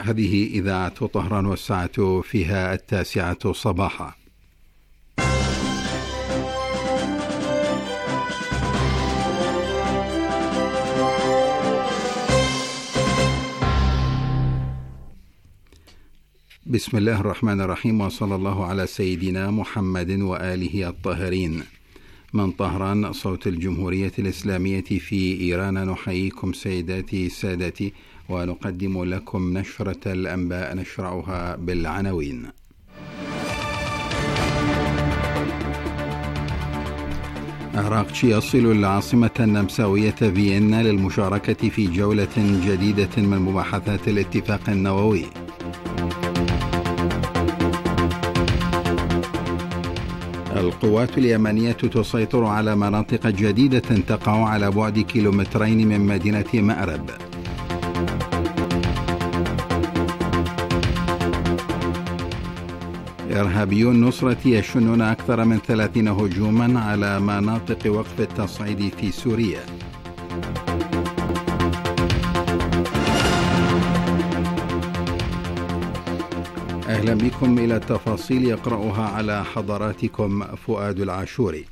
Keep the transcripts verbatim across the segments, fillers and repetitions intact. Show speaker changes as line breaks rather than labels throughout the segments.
هذه إذاعة طهران والساعة فيها التاسعة صباحا. بسم الله الرحمن الرحيم، وصلى الله على سيدنا محمد وآله الطاهرين. من طهران صوت الجمهورية الإسلامية في إيران، نحييكم سيداتي سادتي ونقدم لكم نشرة الأنباء نشرعها بالعناوين. أراغتشي يصل العاصمة النمساوية فيينا للمشاركة في جولة جديدة من مباحثات الاتفاق النووي. القوات اليمنية تسيطر على مناطق جديدة تقع على بعد كيلومترين من مدينة مأرب. إرهابيون نصرة يشنون أكثر من ثلاثين هجوما على مناطق وقف التصعيد في سوريا. أهلا بكم إلى التفاصيل يقرأها على حضراتكم فؤاد العاشوري.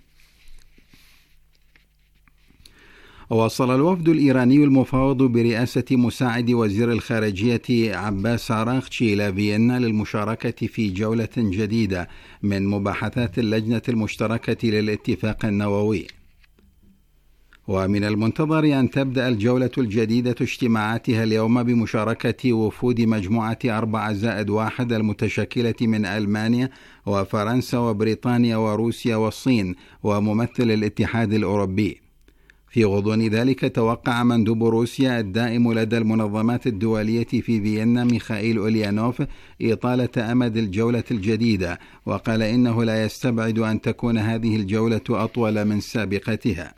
وصل الوفد الإيراني المفوض برئاسة مساعد وزير الخارجية عباس أراغتشي إلى فيينا للمشاركة في جولة جديدة من مباحثات اللجنة المشتركة للاتفاق النووي. ومن المنتظر أن تبدأ الجولة الجديدة اجتماعاتها اليوم بمشاركة وفود مجموعة أربعة زائد واحد المتشكلة من ألمانيا وفرنسا وبريطانيا وروسيا والصين وممثل الاتحاد الأوروبي. في غضون ذلك توقع مندوب روسيا الدائم لدى المنظمات الدولية في فيينا ميخائيل أوليانوف إطالة أمد الجولة الجديدة، وقال إنه لا يستبعد أن تكون هذه الجولة أطول من سابقتها.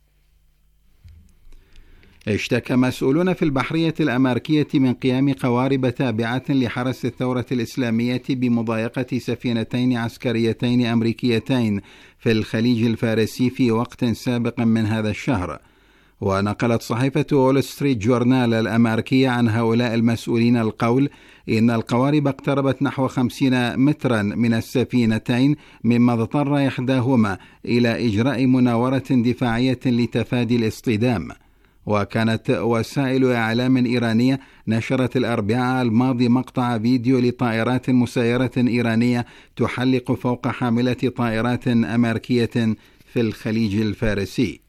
اشتكى مسؤولون في البحرية الأمريكية من قيام قوارب تابعة لحرس الثورة الإسلامية بمضايقة سفينتين عسكريتين أمريكيتين في الخليج الفارسي في وقت سابق من هذا الشهر. ونقلت صحيفة وول ستريت جورنال الأمريكية عن هؤلاء المسؤولين القول إن القوارب اقتربت نحو خمسين مترا من السفينتين، مما اضطر إحداهما إلى إجراء مناورة دفاعية لتفادي الاصطدام. وكانت وسائل إعلام إيرانية نشرت الأربعاء الماضي مقطع فيديو لطائرات مسيرة إيرانية تحلق فوق حاملة طائرات أمريكية في الخليج الفارسي.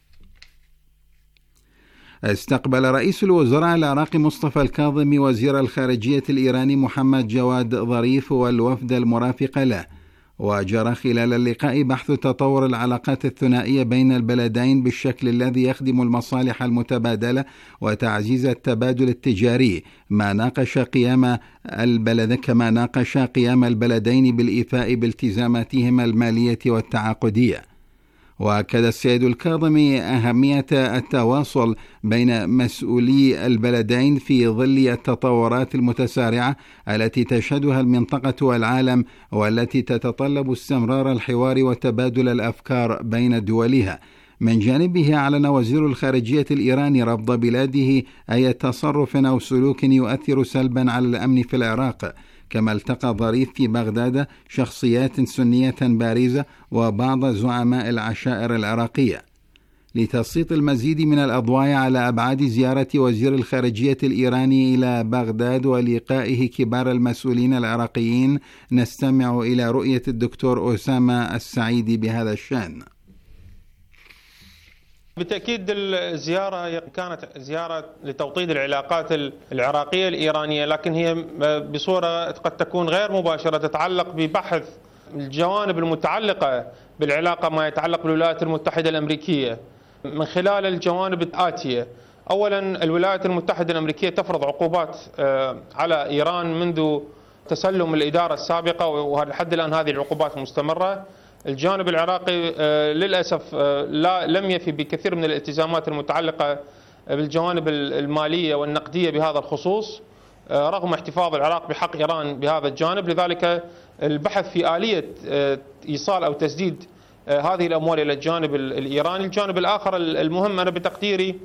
استقبل رئيس الوزراء العراقي مصطفى الكاظمي وزير الخارجية الإيراني محمد جواد ظريف والوفد المرافق له. وجرى خلال اللقاء بحث تطور العلاقات الثنائية بين البلدين بالشكل الذي يخدم المصالح المتبادلة وتعزيز التبادل التجاري، ما ناقش قيام البلد كما ناقش قيام البلدين بالإيفاء بالتزاماتهما المالية والتعاقدية. وأكد السيد الكاظمي أهمية التواصل بين مسؤولي البلدين في ظل التطورات المتسارعة التي تشهدها المنطقة والعالم، والتي تتطلب استمرار الحوار وتبادل الأفكار بين دولها. من جانبه أعلن وزير الخارجية الإيراني رفض بلاده أي تصرف أو سلوك يؤثر سلبا على الأمن في العراق. كما التقى ظريف في بغداد شخصيات سنية بارزة وبعض زعماء العشائر العراقية. لتسليط المزيد من الأضواء على أبعاد زيارة وزير الخارجية الإيراني إلى بغداد ولقائه كبار المسؤولين العراقيين، نستمع إلى رؤية الدكتور أسامة السعيدي بهذا الشأن.
بالتأكيد الزيارة كانت زيارة لتوطيد العلاقات العراقية الإيرانية، لكن هي بصورة قد تكون غير مباشرة، تتعلق ببحث الجوانب المتعلقة بالعلاقة ما يتعلق بالولايات المتحدة الأمريكية من خلال الجوانب الآتية. أولا، الولايات المتحدة الأمريكية تفرض عقوبات على إيران منذ تسلم الإدارة السابقة، ولحد الآن هذه العقوبات مستمرة. الجانب العراقي للأسف لا لم يفي بكثير من الالتزامات المتعلقة بالجوانب المالية والنقدية بهذا الخصوص، رغم احتفاظ العراق بحق إيران بهذا الجانب. لذلك البحث في آلية إيصال أو تسديد هذه الأموال إلى الجانب الإيراني. الجانب الآخر المهم أنا بتقديري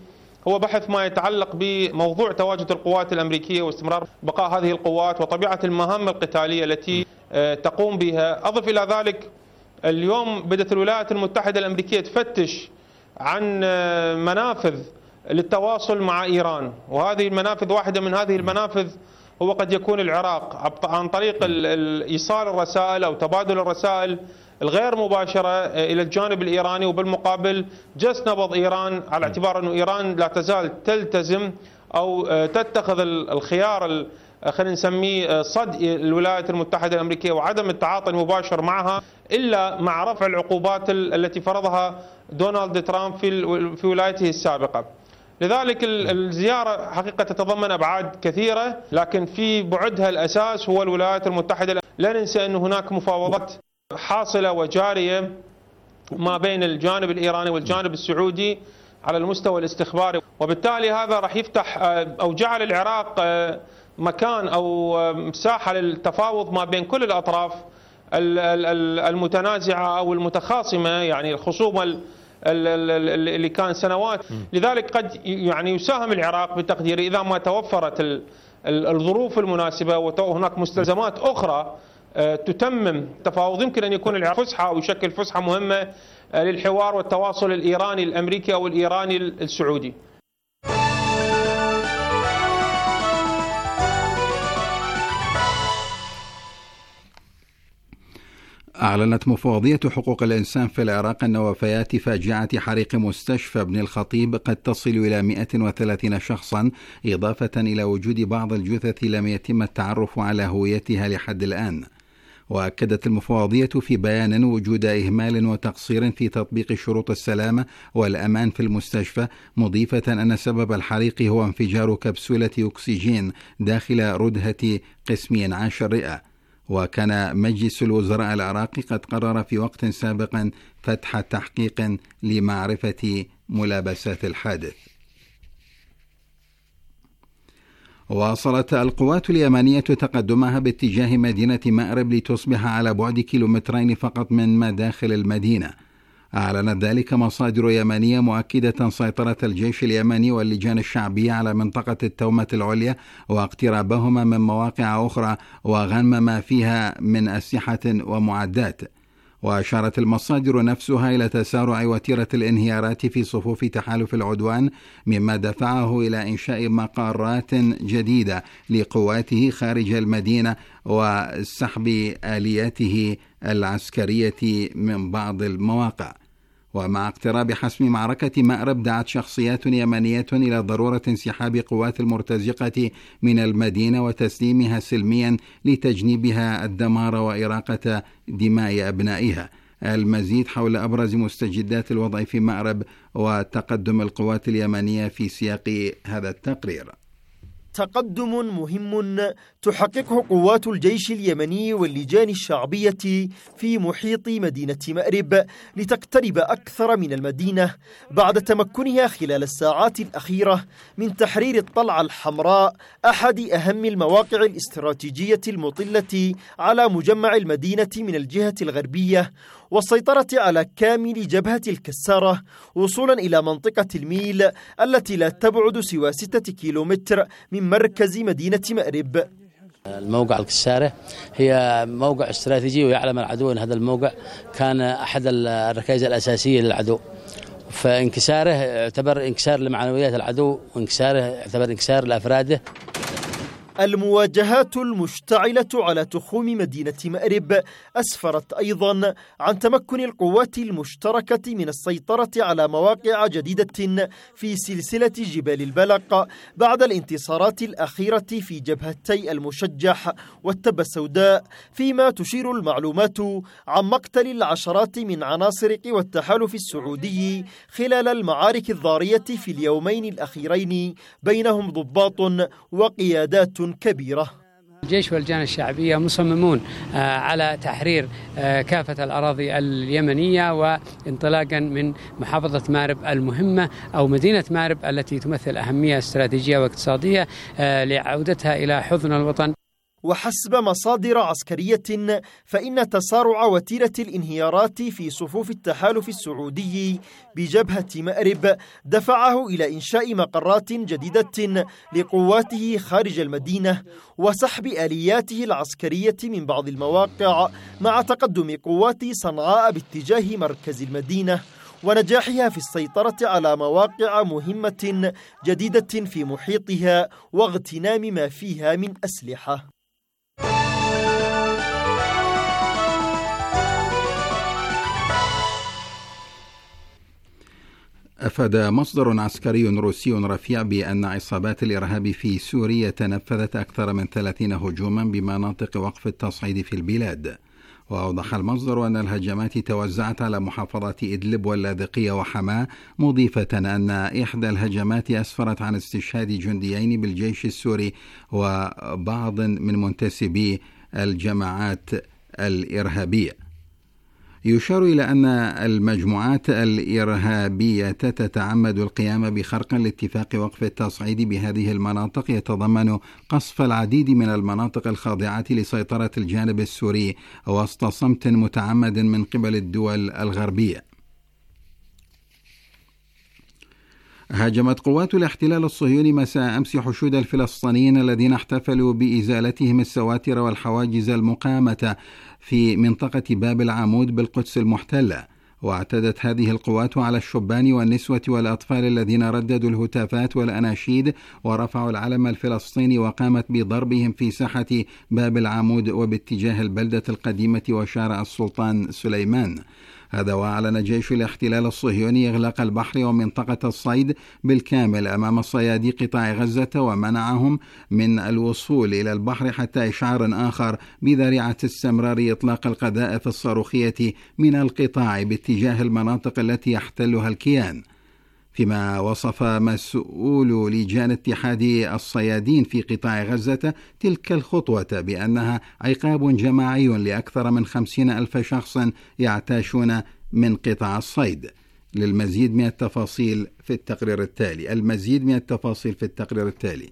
هو بحث ما يتعلق بموضوع تواجد القوات الأمريكية واستمرار بقاء هذه القوات وطبيعة المهام القتالية التي تقوم بها. أضف إلى ذلك اليوم بدأت الولايات المتحدة الأمريكية تفتش عن منافذ للتواصل مع إيران، وهذه المنافذ واحدة من هذه المنافذ هو قد يكون العراق عن طريق إيصال الرسائل أو تبادل الرسائل الغير مباشرة إلى الجانب الإيراني، وبالمقابل جس نبض إيران على اعتبار أن إيران لا تزال تلتزم أو تتخذ الخيار خلينا نسميه صد الولايات المتحدة الأمريكية وعدم التعاطي المباشر معها إلا مع رفع العقوبات التي فرضها دونالد ترامب في في ولايته السابقة. لذلك الزيارة حقيقة تتضمن أبعاد كثيرة، لكن في بعدها الأساس هو الولايات المتحدة. لا ننسى أن هناك مفاوضات حاصلة وجارية ما بين الجانب الإيراني والجانب السعودي على المستوى الاستخباري، وبالتالي هذا راح يفتح أو جعل العراق مكان أو مساحة للتفاوض ما بين كل الأطراف المتنازعة أو المتخاصمة، يعني الخصومة اللي كان سنوات. لذلك قد يعني يساهم العراق بتقديري إذا ما توفرت الظروف المناسبة وهناك مستلزمات أخرى تتمم تفاوض، يمكن أن يكون العراق فسحة أو يشكل فسحة مهمة للحوار والتواصل الإيراني الأمريكي أو الإيراني السعودي.
أعلنت مفوضية حقوق الإنسان في العراق أن وفيات فاجعة حريق مستشفى ابن الخطيب قد تصل إلى مئة وثلاثين شخصا، إضافة إلى وجود بعض الجثث لم يتم التعرف على هويتها لحد الآن. وأكدت المفوضية في بيان وجود إهمال وتقصير في تطبيق شروط السلامة والأمان في المستشفى، مضيفة أن سبب الحريق هو انفجار كبسولة أكسجين داخل ردهة قسم إنعاش الرئة. وكان مجلس الوزراء العراقي قد قرر في وقت سابق فتح تحقيق لمعرفة ملابسات الحادث. واصلت القوات اليمنية تقدمها باتجاه مدينة مأرب لتصبح على بعد كيلومترين فقط من مداخل المدينة. أعلنت ذلك مصادر يمنية مؤكدة سيطرة الجيش اليمني واللجان الشعبية على منطقة التومة العليا واقترابهما من مواقع أخرى وغنم ما فيها من أسلحة ومعدات. وأشارت المصادر نفسها إلى تسارع وتيرة الانهيارات في صفوف تحالف العدوان، مما دفعه إلى إنشاء مقرات جديدة لقواته خارج المدينة وسحب آلياته العسكرية من بعض المواقع. ومع اقتراب حسم معركة مأرب دعت شخصيات يمنية إلى ضرورة انسحاب قوات المرتزقة من المدينة وتسليمها سلميا لتجنيبها الدمار وإراقة دماء أبنائها. المزيد حول أبرز مستجدات الوضع في مأرب وتقدم القوات اليمنية في سياق هذا التقرير.
تقدم مهم تحققه قوات الجيش اليمني واللجان الشعبية في محيط مدينة مأرب لتقترب أكثر من المدينة بعد تمكنها خلال الساعات الأخيرة من تحرير الطلعة الحمراء، أحد أهم المواقع الاستراتيجية المطلة على مجمع المدينة من الجهة الغربية، والسيطرة على كامل جبهة الكسارة وصولا إلى منطقة الميل التي لا تبعد سوى ستة كيلومتر من مركز مدينة مأرب.
الموقع الكسارة هي موقع استراتيجي، ويعلم العدو أن هذا الموقع كان أحد الركائز الأساسية للعدو، فانكساره يعتبر انكسار لمعنويات العدو، وانكساره يعتبر انكسار لأفراده.
المواجهات المشتعلة على تخوم مدينة مأرب أسفرت أيضا عن تمكن القوات المشتركة من السيطرة على مواقع جديدة في سلسلة جبال البلق بعد الانتصارات الأخيرة في جبهتي المشجح والتبة السوداء، فيما تشير المعلومات عن مقتل العشرات من عناصر قوى التحالف السعودي خلال المعارك الضارية في اليومين الأخيرين بينهم ضباط وقيادات كبيرة.
الجيش واللجان الشعبية مصممون على تحرير كافة الأراضي اليمنية، وانطلاقا من محافظة مأرب المهمة أو مدينة مأرب التي تمثل أهمية استراتيجية واقتصادية لعودتها إلى حضن الوطن.
وحسب مصادر عسكرية فإن تسارع وتيرة الانهيارات في صفوف التحالف السعودي بجبهة مأرب دفعه إلى إنشاء مقرات جديدة لقواته خارج المدينة وسحب آلياته العسكرية من بعض المواقع مع تقدم قوات صنعاء باتجاه مركز المدينة ونجاحها في السيطرة على مواقع مهمة جديدة في محيطها واغتنام ما فيها من أسلحة.
أفاد مصدر عسكري روسي رفيع بأن عصابات الإرهاب في سوريا تنفذت أكثر من ثلاثين هجوما بمناطق وقف التصعيد في البلاد. وأوضح المصدر أن الهجمات توزعت على محافظات إدلب واللاذقية وحماة، مضيفة أن إحدى الهجمات أسفرت عن استشهاد جنديين بالجيش السوري وبعض من منتسبي الجماعات الإرهابية. يشار إلى أن المجموعات الإرهابية تتعمد القيام بخرق لاتفاق وقف التصعيد بهذه المناطق، يتضمن قصف العديد من المناطق الخاضعة لسيطرة الجانب السوري وسط صمت متعمد من قبل الدول الغربية. هاجمت قوات الاحتلال الصهيوني مساء أمس حشود الفلسطينيين الذين احتفلوا بإزالتهم السواتر والحواجز المقامة في منطقة باب العمود بالقدس المحتلة. واعتدت هذه القوات على الشبان والنسوة والأطفال الذين رددوا الهتافات والأناشيد ورفعوا العلم الفلسطيني، وقامت بضربهم في ساحة باب العمود وباتجاه البلدة القديمة وشارع السلطان سليمان. هذا وأعلن جيش الاحتلال الصهيوني إغلاق البحر ومنطقة الصيد بالكامل أمام صيادي قطاع غزة، ومنعهم من الوصول إلى البحر حتى إشعار آخر بذريعة استمرار إطلاق القذائف الصاروخية من القطاع باتجاه المناطق التي يحتلها الكيان. فيما وصف مسؤول لجان اتحاد الصيادين في قطاع غزة تلك الخطوة بأنها عقاب جماعي لأكثر من خمسين ألف شخص يعتاشون من قطاع الصيد. للمزيد من التفاصيل في التقرير التالي المزيد من التفاصيل في التقرير التالي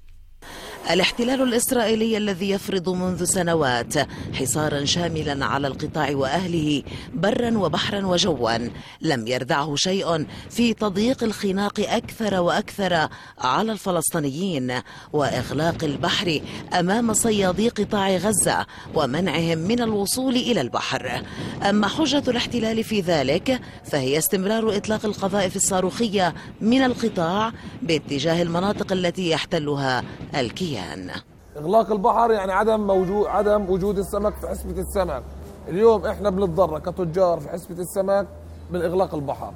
الاحتلال الإسرائيلي الذي يفرض منذ سنوات حصارا شاملا على القطاع وأهله برا وبحرا وجوا لم يردعه شيء في تضييق الخناق أكثر وأكثر على الفلسطينيين وإغلاق البحر أمام صيادي قطاع غزة ومنعهم من الوصول إلى البحر. أما حجة الاحتلال في ذلك فهي استمرار إطلاق القذائف الصاروخية من القطاع باتجاه المناطق التي يحتلها الكيان.
إغلاق البحر يعني عدم موجود عدم وجود السمك في حسبة السمك. اليوم احنا بنتضرر كتجار في حسبة السمك من إغلاق البحر.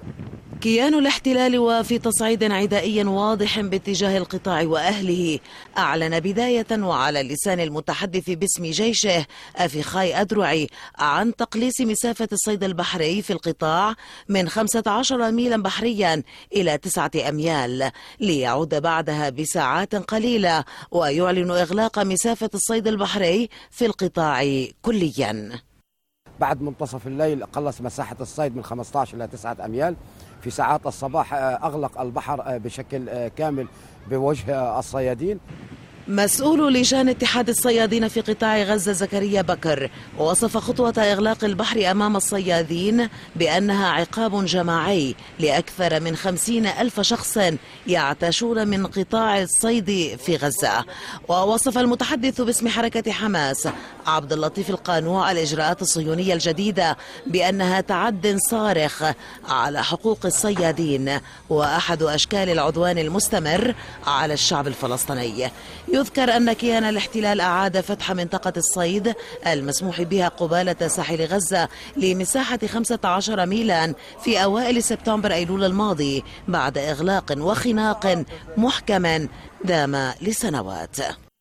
كيان الاحتلال وفي تصعيد عدائي واضح باتجاه القطاع وأهله أعلن بداية وعلى لسان المتحدث باسم جيشه أفيخاي أدرعي عن تقليص مسافة الصيد البحري في القطاع من خمسة عشر ميلا بحريا إلى تسعة أميال، ليعود بعدها بساعات قليلة ويعلن إغلاق مسافة الصيد البحري في القطاع كليا.
بعد منتصف الليل قلص مساحة الصيد من خمسة عشر إلى تسعة أميال. في ساعات الصباح أغلق البحر بشكل كامل بوجه الصيادين.
مسؤول لجان اتحاد الصيادين في قطاع غزة زكريا بكر وصف خطوة إغلاق البحر أمام الصيادين بأنها عقاب جماعي لأكثر من خمسين ألف شخص يعتاشون من قطاع الصيد في غزة. ووصف المتحدث باسم حركة حماس عبد اللطيف القانوع الإجراءات الصهيونية الجديدة بأنها تعد صارخ على حقوق الصيادين وأحد أشكال العدوان المستمر على الشعب الفلسطيني. يذكر أن كيان الاحتلال أعاد فتح منطقة الصيد المسموح بها قبالة ساحل غزة لمساحة خمسة عشر ميلا في أوائل سبتمبر أيلول الماضي بعد إغلاق وخناق محكم دام لسنوات.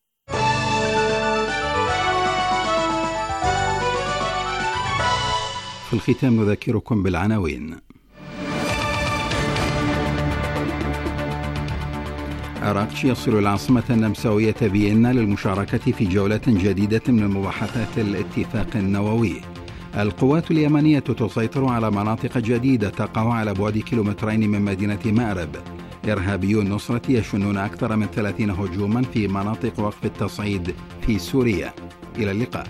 في الختام نذكركم بالعناوين. أراكش يصل العاصمة النمساوية فيينا للمشاركة في جولة جديدة من مباحثات الاتفاق النووي. القوات اليمنية تسيطر على مناطق جديدة تقع على بعد كيلومترين من مدينة مأرب. إرهابيو النصرة يشنون أكثر من ثلاثين هجوما في مناطق وقف التصعيد في سوريا. إلى اللقاء.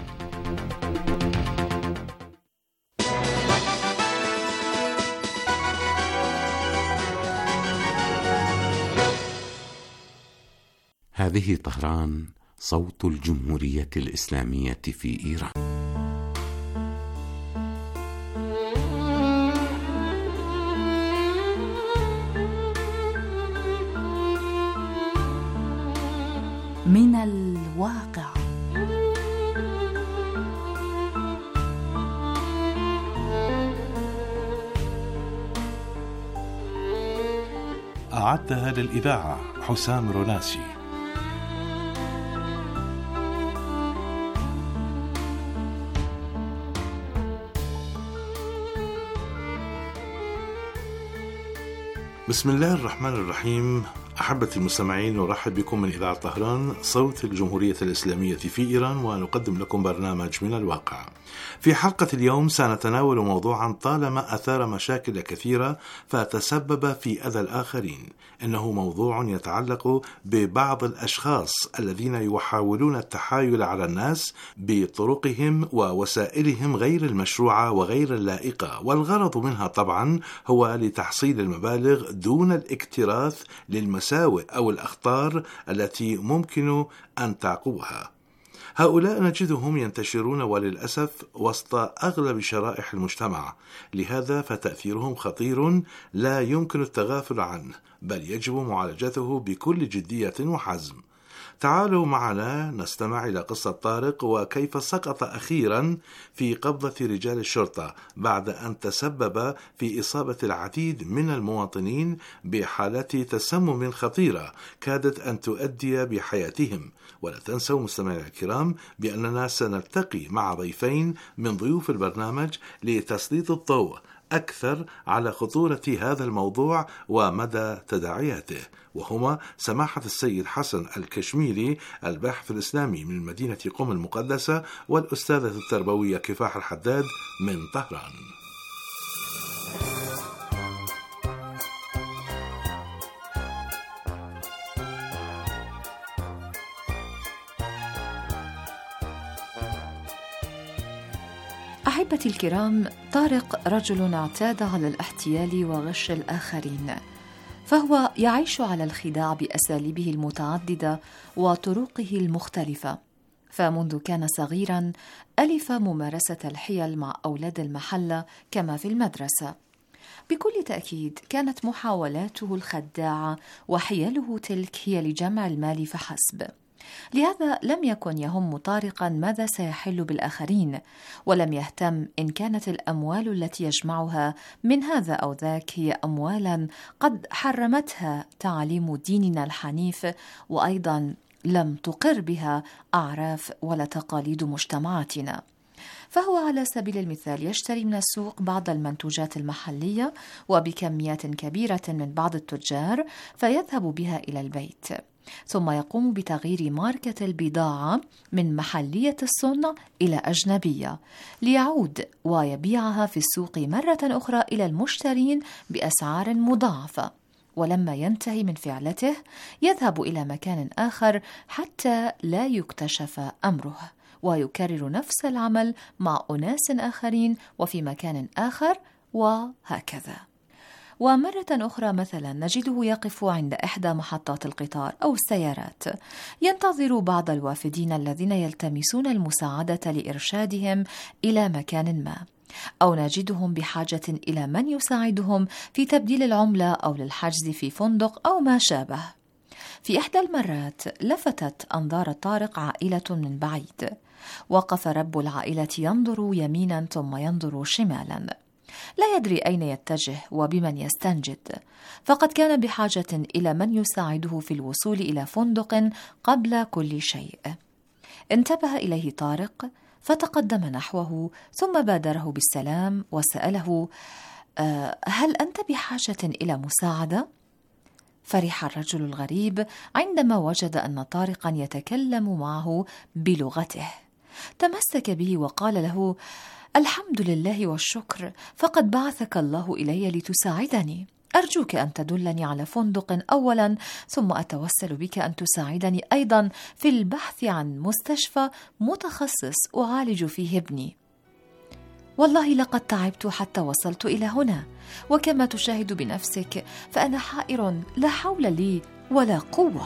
هذه طهران، صوت الجمهورية الإسلامية في إيران.
من الواقع.
أعدها للإذاعة حسام روناسي. بسم الله الرحمن الرحيم. أحبتي المستمعين، نرحب بكم من إذاعة طهران، صوت الجمهورية الإسلامية في إيران، ونقدم لكم برنامج من الواقع. في حلقة اليوم سنتناول موضوعا طالما أثار مشاكل كثيرة فتسبب في أذى الآخرين. إنه موضوع يتعلق ببعض الأشخاص الذين يحاولون التحايل على الناس بطرقهم ووسائلهم غير المشروعة وغير اللائقة، والغرض منها طبعا هو لتحصيل المبالغ دون الاكتراث للمساوئ أو الأخطار التي ممكن أن تعقبها. هؤلاء نجدهم ينتشرون وللأسف وسط أغلب شرائح المجتمع، لهذا فتأثيرهم خطير لا يمكن التغافل عنه، بل يجب معالجته بكل جدية وحزم. تعالوا معنا نستمع إلى قصة طارق وكيف سقط أخيرا في قبضة رجال الشرطة بعد أن تسبب في إصابة العديد من المواطنين بحالات تسمم خطيرة كادت أن تؤدي بحياتهم. ولا تنسوا مستمعينا الكرام بأننا سنلتقي مع ضيفين من ضيوف البرنامج لتسليط الضوء أكثر على خطورة هذا الموضوع ومدى تداعياته، وهما سماحة السيد حسن الكشميري الباحث الإسلامي من مدينة قم المقدسة، والأستاذة التربوية كفاح الحداد من طهران.
أحبتي الكرام، طارق رجل اعتاد على الاحتيال وغش الآخرين، فهو يعيش على الخداع بأساليبه المتعددة وطرقه المختلفة. فمنذ كان صغيرا ألف ممارسة الحيل مع أولاد المحلة كما في المدرسة. بكل تأكيد كانت محاولاته الخداعة وحيله تلك هي لجمع المال فحسب. لهذا لم يكن يهم طارقا ماذا سيحل بالآخرين، ولم يهتم إن كانت الأموال التي يجمعها من هذا أو ذاك هي أموالا قد حرمتها تعاليم ديننا الحنيف، وأيضا لم تقر بها أعراف ولا تقاليد مجتمعاتنا. فهو على سبيل المثال يشتري من السوق بعض المنتوجات المحلية وبكميات كبيرة من بعض التجار، فيذهب بها إلى البيت، ثم يقوم بتغيير ماركة البضاعة من محلية الصنع إلى أجنبية، ليعود ويبيعها في السوق مرة أخرى إلى المشترين بأسعار مضاعفة. ولما ينتهي من فعلته يذهب إلى مكان آخر حتى لا يكتشف أمره، ويكرر نفس العمل مع أناس آخرين وفي مكان آخر، وهكذا. ومرة أخرى مثلا نجده يقف عند إحدى محطات القطار أو السيارات ينتظر بعض الوافدين الذين يلتمسون المساعدة لإرشادهم إلى مكان ما، أو نجدهم بحاجة إلى من يساعدهم في تبديل العملة أو للحجز في فندق أو ما شابه. في إحدى المرات لفتت أنظار طارق عائلة من بعيد، وقف رب العائلة ينظر يمينا ثم ينظر شمالا، لا يدري أين يتجه وبمن يستنجد، فقد كان بحاجة إلى من يساعده في الوصول إلى فندق قبل كل شيء. انتبه إليه طارق فتقدم نحوه، ثم بادره بالسلام وسأله: أه هل أنت بحاجة إلى مساعدة؟ فرح الرجل الغريب عندما وجد أن طارقا يتكلم معه بلغته، تمسك به وقال له: الحمد لله والشكر، فقد بعثك الله إلي لتساعدني، أرجوك أن تدلني على فندق أولا، ثم أتوسل بك أن تساعدني أيضا في البحث عن مستشفى متخصص أعالج فيه ابني. والله لقد تعبت حتى وصلت إلى هنا، وكما تشاهد بنفسك فأنا حائر لا حول لي ولا قوة.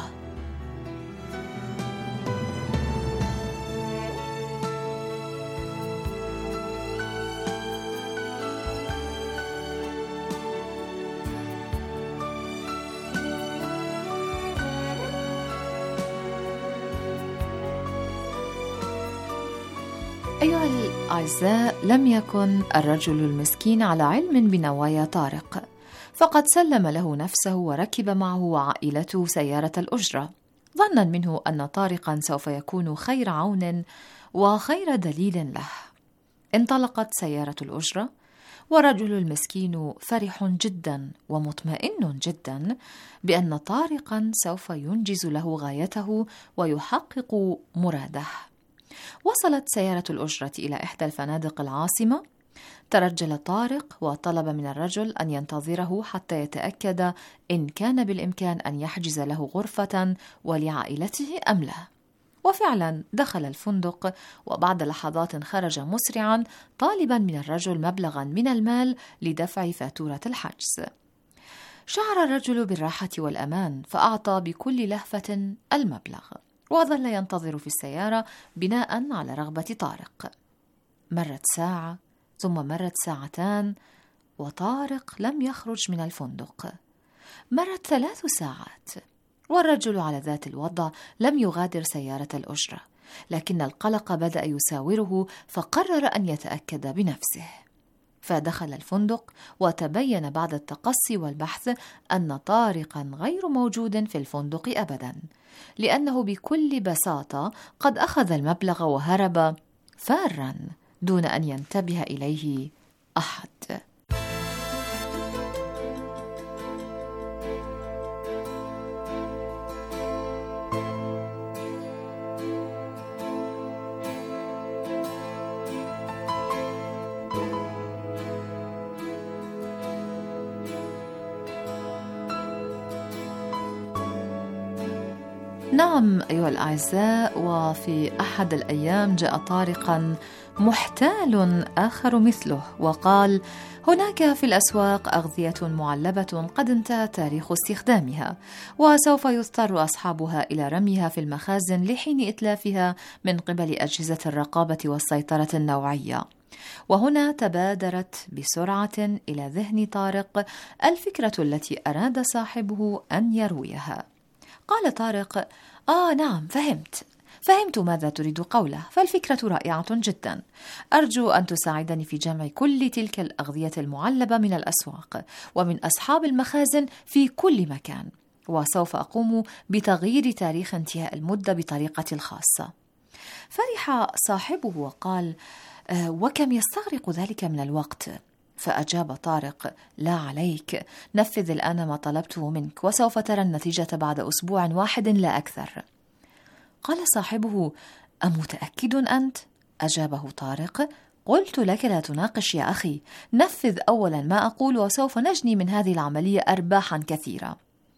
أيها الأعزاء، لم يكن الرجل المسكين على علم بنوايا طارق، فقد سلم له نفسه وركب معه وعائلته سيارة الأجرة، ظنا منه أن طارقا سوف يكون خير عون وخير دليل له. انطلقت سيارة الأجرة، والرجل المسكين فرح جدا ومطمئن جدا بأن طارقا سوف ينجز له غايته ويحقق مراده. وصلت سيارة الأجرة إلى إحدى الفنادق العاصمة. ترجل طارق وطلب من الرجل أن ينتظره حتى يتأكد إن كان بالإمكان أن يحجز له غرفة ولعائلته أم لا. وفعلا دخل الفندق، وبعد لحظات خرج مسرعا طالبا من الرجل مبلغا من المال لدفع فاتورة الحجز. شعر الرجل بالراحة والأمان، فأعطى بكل لهفة المبلغ، وظل ينتظر في السيارة بناء على رغبة طارق. مرت ساعة، ثم مرت ساعتان، وطارق لم يخرج من الفندق. مرت ثلاث ساعات، والرجل على ذات الوضع لم يغادر سيارة الأجرة، لكن القلق بدأ يساوره، فقرر أن يتأكد بنفسه. فدخل الفندق، وتبين بعد التقصي والبحث أن طارقا غير موجود في الفندق أبدا، لأنه بكل بساطة قد أخذ المبلغ وهرب فارا دون أن ينتبه إليه أحد. نعم أيها الأعزاء، وفي أحد الأيام جاء طارقا محتال آخر مثله وقال: هناك في الأسواق أغذية معلبة قد انتهى تاريخ استخدامها، وسوف يضطر أصحابها إلى رميها في المخازن لحين إتلافها من قبل أجهزة الرقابة والسيطرة النوعية. وهنا تبادرت بسرعة إلى ذهن طارق الفكرة التي أراد صاحبه أن يرويها. قال طارق: آه نعم، فهمت فهمت ماذا تريد قوله، فالفكرة رائعة جدا. أرجو أن تساعدني في جمع كل تلك الأغذية المعلبة من الأسواق ومن أصحاب المخازن في كل مكان، وسوف أقوم بتغيير تاريخ انتهاء المدة بطريقتي الخاصة. فرح صاحبه وقال: آه وكم يستغرق ذلك من الوقت؟ فأجاب طارق: لا عليك، نفذ الآن ما طلبته منك، وسوف ترى النتيجة بعد أسبوع واحد لا أكثر. قال صاحبه: أمتأكد أنت؟ أجابه طارق: قلت لك لا تناقش يا أخي، نفذ أولا ما أقول وسوف نجني من هذه العملية أرباحا كثيرة.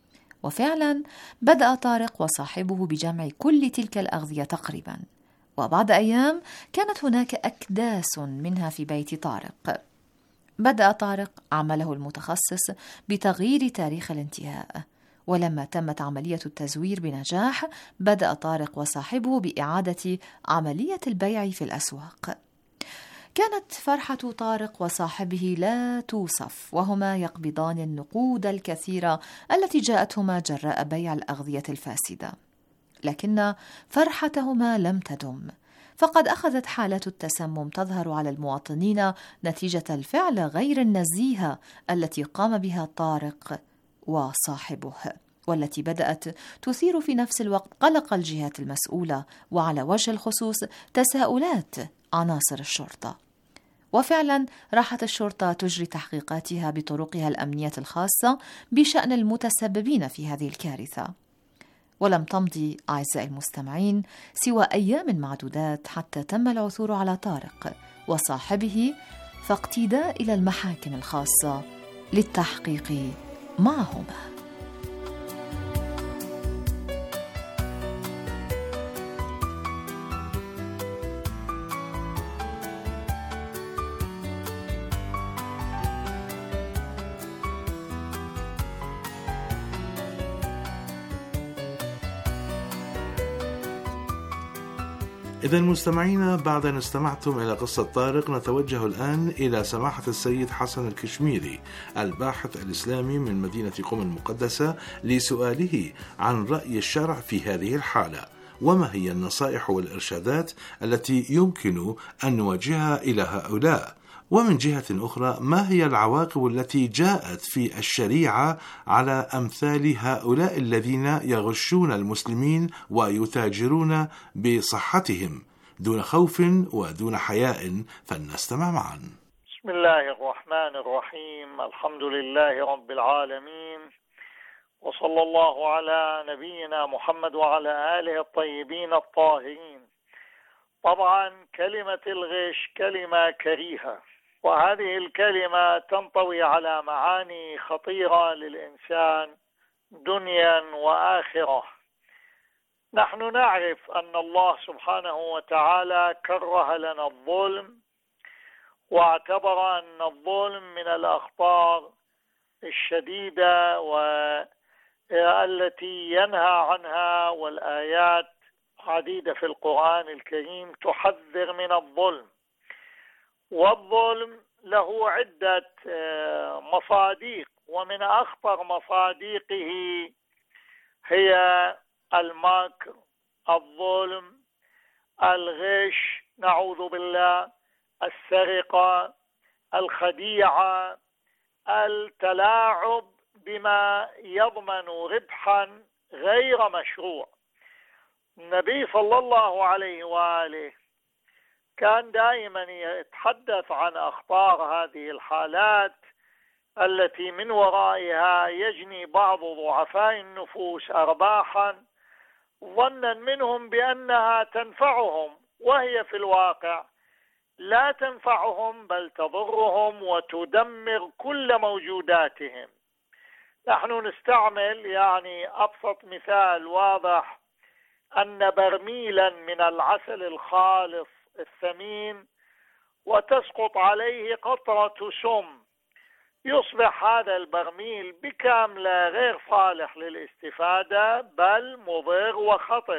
وفعلا بدأ طارق وصاحبه بجمع كل تلك الأغذية تقريبا، وبعد أيام كانت هناك أكداس منها في بيت طارق. بدأ طارق عمله المتخصص بتغيير تاريخ الانتهاء، ولما تمت عملية التزوير بنجاح بدأ طارق وصاحبه بإعادة عملية البيع في الأسواق. كانت فرحة طارق وصاحبه لا توصف، وهما يقبضان النقود الكثيرة التي جاءتهما جراء بيع الأغذية الفاسدة. لكن فرحتهما لم تدم، فقد أخذت حالة التسمم تظهر على المواطنين نتيجة الفعل غير النزيهة التي قام بها طارق وصاحبه، والتي بدأت تثير في نفس الوقت قلق الجهات المسؤولة، وعلى وجه الخصوص تساؤلات عناصر الشرطة. وفعلا راحت الشرطة تجري تحقيقاتها بطرقها الأمنية الخاصة بشأن المتسببين في هذه الكارثة. ولم تمضي أعزائي المستمعين سوى أيام معدودات حتى تم العثور على طارق وصاحبه، فاقتيدا إلى المحاكم الخاصة للتحقيق معهما.
إذا مستمعينا، بعد أن استمعتم إلى قصة طارق، نتوجه الآن إلى سماحة السيد حسن الكشميري الباحث الإسلامي من مدينة قم المقدسة لسؤاله عن رأي الشرع في هذه الحالة، وما هي النصائح والإرشادات التي يمكن أن نوجهها إلى هؤلاء، ومن جهة أخرى ما هي العواقب التي جاءت في الشريعة على أمثال هؤلاء الذين يغشون المسلمين ويتاجرون بصحتهم دون خوف ودون حياء، فلنستمع معا.
بسم الله الرحمن الرحيم، الحمد لله رب العالمين، وصلى الله على نبينا محمد وعلى آله الطيبين الطاهرين. طبعا كلمة الغش كلمة كريهة، وهذه الكلمة تنطوي على معاني خطيرة للإنسان دنيا وآخرة. نحن نعرف أن الله سبحانه وتعالى كره لنا الظلم، واعتبر أن الظلم من الأخطار الشديدة والتي ينهى عنها، والآيات عديدة في القرآن الكريم تحذر من الظلم. والظلم له عدة مصادق، ومن أخطر مصادقه هي المكر، الظلم، الغش، نعوذ بالله، السرقة، الخديعة، التلاعب بما يضمن ربحا غير مشروع. النبي صلى الله عليه وآله كان دائما يتحدث عن أخطار هذه الحالات التي من ورائها يجني بعض ضعفاء النفوس أرباحا ظنا منهم بأنها تنفعهم، وهي في الواقع لا تنفعهم بل تضرهم وتدمر كل موجوداتهم. نحن نستعمل يعني أبسط مثال واضح، أن برميلا من العسل الخالص الثمين وتسقط عليه قطرة سم، يصبح هذا البرميل بكامله غير صالح للاستفادة بل مضر وخطر.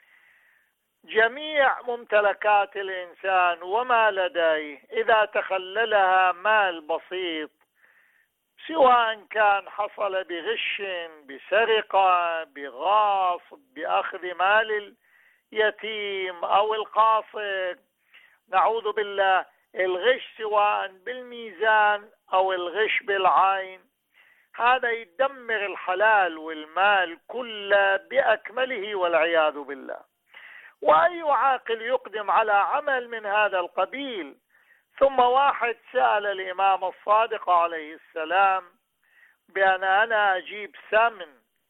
جميع ممتلكات الإنسان وما لديه إذا تخللها مال بسيط، سواء كان حصل بغش، بسرقة، بغاصب، بأخذ مال اليتيم أو القاصد، نعوذ بالله، الغش سواء بالميزان أو الغش بالعين، هذا يدمر الحلال والمال كله بأكمله والعياذ بالله. وأي عاقل يقدم على عمل من هذا القبيل؟ ثم واحد سأل الإمام الصادق عليه السلام بأن أنا أجيب سمن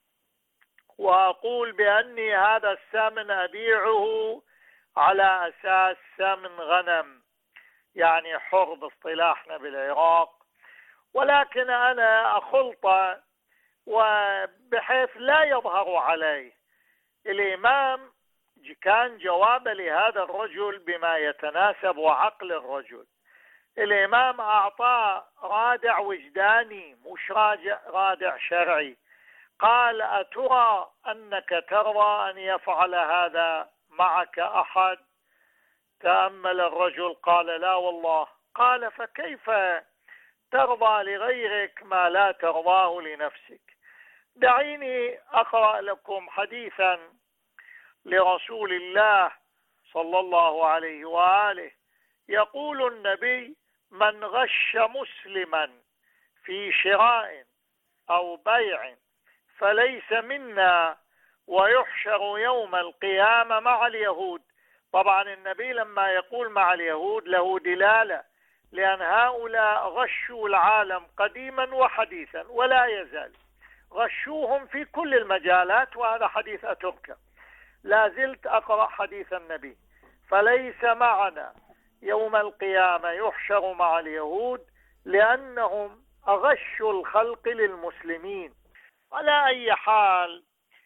وأقول بأني هذا السمن أبيعه على أساس سمن غنم، يعني حر باصطلاحنا بالعراق، ولكن أنا أخلطه وبحيث لا يظهر عليه. الإمام كان جواب لهذا الرجل بما يتناسب عقل الرجل. الإمام أعطاه رادع وجداني مش رادع شرعي، قال: أترى أنك ترضى أن يفعل هذا معك أحد؟ تأمل الرجل قال: لا والله. قال: فكيف ترضى لغيرك ما لا ترضاه لنفسك؟ دعيني أقرأ لكم حديثا لرسول الله صلى الله عليه وآله، يقول النبي: من غش مسلما في شراء أو بيع فليس منا ويحشر يوم القيامة مع اليهود. طبعا النبي لما يقول مع اليهود له دلالة، لأن هؤلاء غشوا العالم قديما وحديثا ولا يزال، غشوهم في كل المجالات، وهذا حديث أتركه. لا زلت أقرأ حديث النبي: فليس معنا يوم القيامة، يحشر مع اليهود لأنهم أغش الخلق للمسلمين. على أي حال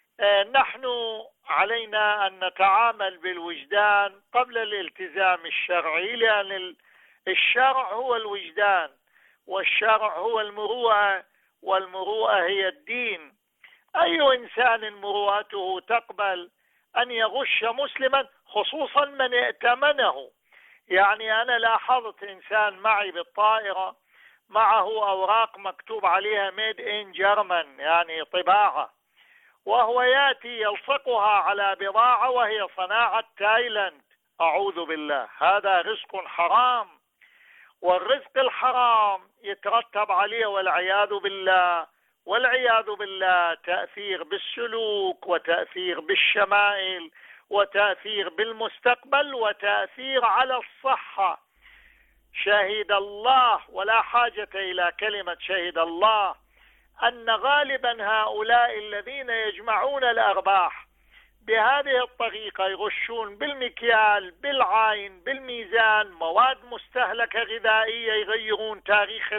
نحن علينا أن نتعامل بالوجدان قبل الالتزام الشرعي، لأن الشرع هو الوجدان، والشرع هو المروءة، والمروءة هي الدين. أي إنسان مروءته تقبل أن يغش مسلما، خصوصا من ائتمنه؟ يعني أنا لاحظت إنسان معي بالطائرة معه أوراق مكتوب عليها ميد إن جيرمان، يعني طباعة، وهو يأتي يلصقها على بضاعة وهي صناعة تايلاند. أعوذ بالله، هذا رزق حرام، والرزق الحرام يترتب عليه والعياذ بالله والعياذ بالله تأثير بالسلوك، وتأثير بالشمائل، وتأثير بالمستقبل، وتأثير على الصحة. شهد الله، ولا حاجة إلى كلمة شهد الله، أن غالبا هؤلاء الذين يجمعون الأرباح بهذه الطريقة يغشون بالمكيال، بالعين، بالميزان، مواد مستهلكة غذائية، يغيرون تاريخ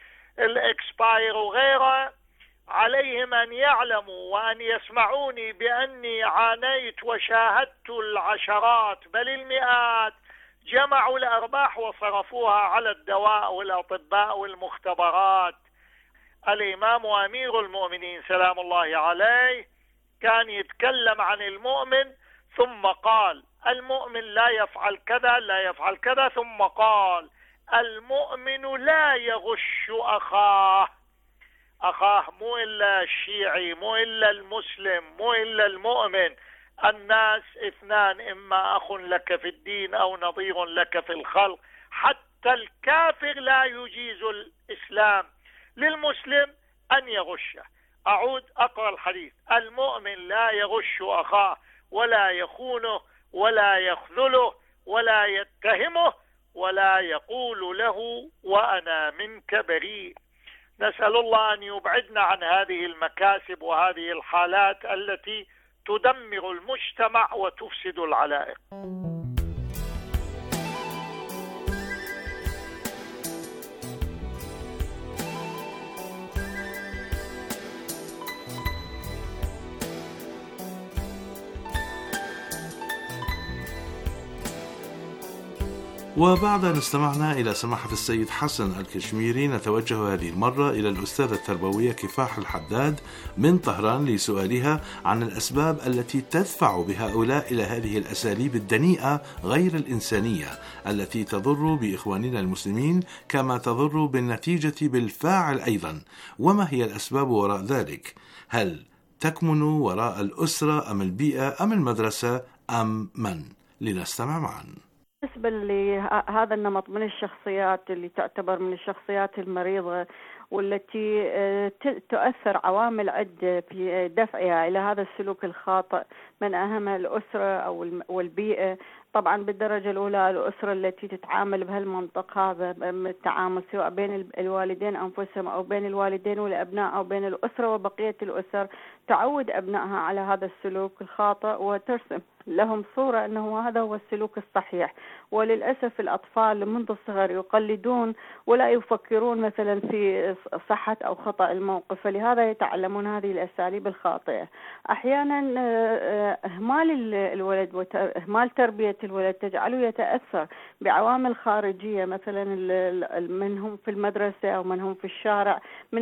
الإكسباير وغيره. عليهم أن يعلموا وأن يسمعوني بأني عانيت وشاهدت العشرات بل المئات جمعوا الأرباح وصرفوها على الدواء والأطباء والمختبرات. الإمام أمير المؤمنين سلام الله عليه كان يتكلم عن المؤمن ثم قال المؤمن لا يفعل كذا لا يفعل كذا، ثم قال المؤمن لا يغش أخاه. أخاه مو إلا الشيعي، مو إلا المسلم، مو إلا المؤمن. الناس اثنان، إما أخ لك في الدين أو نظير لك في الخلق. حتى الكافر لا يجيز الإسلام للمسلم أن يغشه. أعود أقرأ الحديث: المؤمن لا يغش أخاه ولا يخونه ولا يخذله ولا يتهمه ولا يقول له وأنا منك بريء. نسأل الله أن يبعدنا عن هذه المكاسب وهذه الحالات التي تدمر المجتمع وتفسد العلائق.
وبعد أن استمعنا إلى سماحة السيد حسن الكشميري، نتوجه هذه المرة إلى الأستاذة التربوية كفاح الحداد من طهران لسؤالها عن الأسباب التي تدفع بهؤلاء إلى هذه الأساليب الدنيئة غير الإنسانية التي تضر بإخواننا المسلمين كما تضر بالنتيجة بالفاعل أيضا، وما هي الأسباب وراء ذلك؟ هل تكمن وراء الأسرة أم البيئة أم المدرسة أم من؟ لنستمع معا.
بالنسبة لهذا النمط من الشخصيات اللي تعتبر من الشخصيات المريضة والتي تؤثر عوامل عدة في دفعها إلى هذا السلوك الخاطئ، من أهمها الأسرة أو والبيئة. طبعا بالدرجة الأولى الأسرة التي تتعامل بهالمنطق هذا، التعامل سواء بين الوالدين أنفسهم أو بين الوالدين والأبناء أو بين الأسرة وبقية الأسر، تعود أبنائها على هذا السلوك الخاطئ وترسم لهم صورة أنه هذا هو السلوك الصحيح. وللأسف الأطفال منذ الصغر يقلدون ولا يفكرون مثلا في صحة أو خطأ الموقف، فلهذا يتعلمون هذه الأساليب الخاطئة. أحيانا إهمال الولد وإهمال تربية الولد تجعله يتأثر بعوامل خارجية، مثلا من هم في المدرسة أو من هم في الشارع من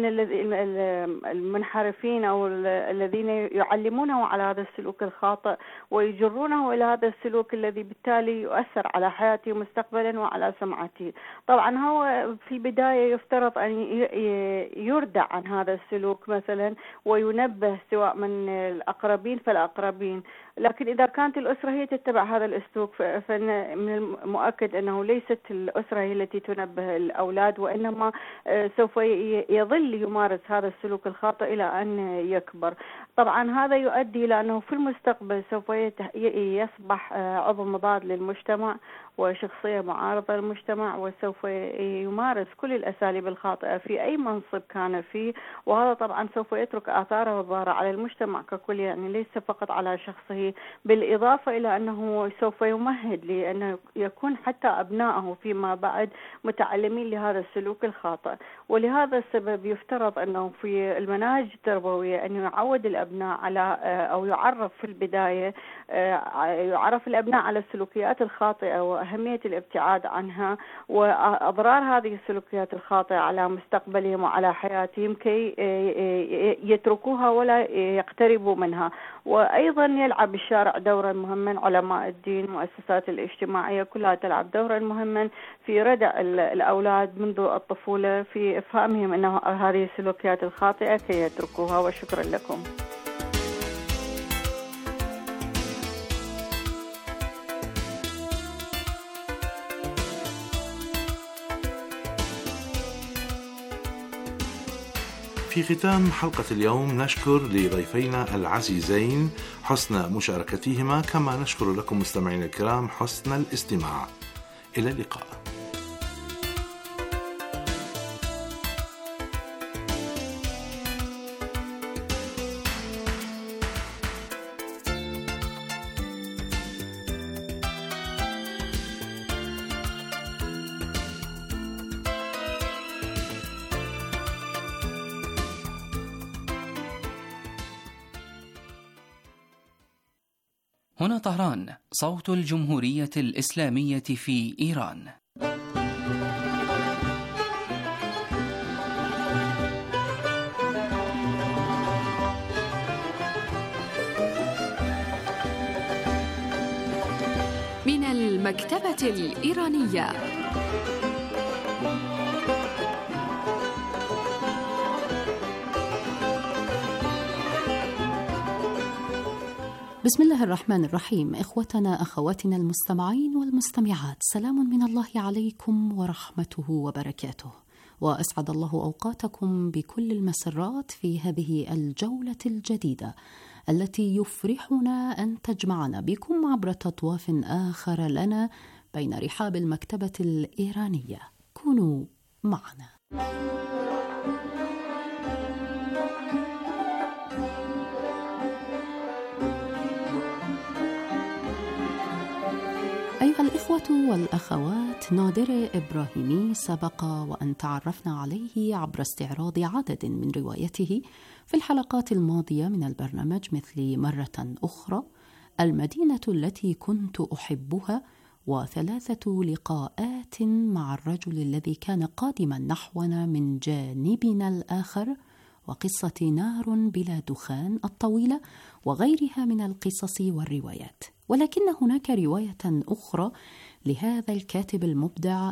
المنحرفين أو الذين يعلمونه على هذا السلوك الخاطئ ويجرونه إلى هذا السلوك الذي بالتالي يؤثر على حياته مستقبلا وعلى سمعته. طبعا هو في البداية يفترض أن يردع عن هذا السلوك مثلا وينبه سواء من الأقربين فالأقربين، لكن إذا كانت الأسرة هي تتبع هذا الأسلوب فمن المؤكد أنه ليست الأسرة هي التي تنبه الأولاد، وإنما سوف يظل يمارس هذا السلوك الخاطئ إلى أن يكبر. طبعا هذا يؤدي إلى أنه في المستقبل سوف يصبح عضو مضاد للمجتمع وشخصية معارضة للمجتمع، وسوف يمارس كل الأساليب الخاطئة في أي منصب كان فيه، وهذا طبعا سوف يترك آثاره وضاره على المجتمع ككل، يعني ليس فقط على شخصه، بالإضافة إلى أنه سوف يمهد لأنه يكون حتى أبنائه فيما بعد متعلمين لهذا السلوك الخاطئ. ولهذا السبب يفترض أنه في المناهج التربوية أن يعود الأبناء على أو يعرف في البداية يعرف الأبناء على السلوكيات الخاطئة وأهمية الابتعاد عنها وأضرار هذه السلوكيات الخاطئة على مستقبلهم وعلى حياتهم كي يتركوها ولا يقتربوا منها. وأيضا يلعب الشارع دورا مهما، علماء الدين، المؤسسات الاجتماعية كلها تلعب دورا مهما في ردع الأولاد منذ الطفولة في إفهامهم أن هذه السلوكيات الخاطئة كي يتركوها. وشكرا لكم.
في ختام حلقة اليوم نشكر لضيفينا العزيزين حسن مشاركتهما، كما نشكر لكم مستمعينا الكرام حسن الاستماع. إلى اللقاء.
هنا طهران، صوت الجمهورية الإسلامية في إيران.
من المكتبة الإيرانية. بسم الله الرحمن الرحيم. إخوتنا أخواتنا المستمعين والمستمعات، سلام من الله عليكم ورحمته وبركاته، وأسعد الله أوقاتكم بكل المسرات في هذه الجولة الجديدة التي يفرحنا أن تجمعنا بكم عبر تطواف آخر لنا بين رحاب المكتبة الإيرانية. كونوا معنا. أيها الإخوة والأخوات، نادر إبراهيمي سبق وأن تعرفنا عليه عبر استعراض عدد من روايته في الحلقات الماضية من البرنامج، مثل مرة أخرى، المدينة التي كنت أحبها، وثلاثة لقاءات مع الرجل الذي كان قادما نحونا من جانبنا الآخر، وقصة نار بلا دخان الطويلة، وغيرها من القصص والروايات. ولكن هناك رواية أخرى لهذا الكاتب المبدع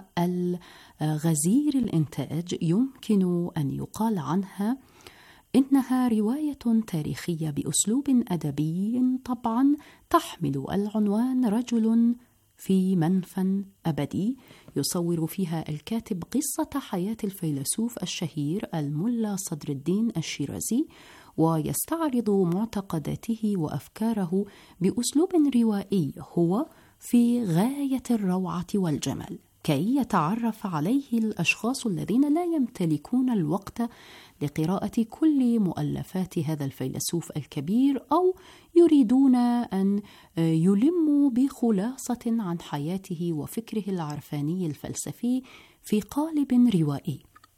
الغزير الإنتاج يمكن أن يقال عنها إنها رواية تاريخية بأسلوب أدبي طبعا، تحمل العنوان رجل في منفى أبدي، يصور فيها الكاتب قصة حياة الفيلسوف الشهير الملا صدر الدين الشيرازي، ويستعرض معتقداته وأفكاره بأسلوب روائي هو في غاية الروعة والجمال، كي يتعرف عليه الأشخاص الذين لا يمتلكون الوقت لقراءة كل مؤلفات هذا الفيلسوف الكبير، أو يريدون أن يلموا بخلاصة عن حياته وفكره العرفاني الفلسفي في قالب روائي.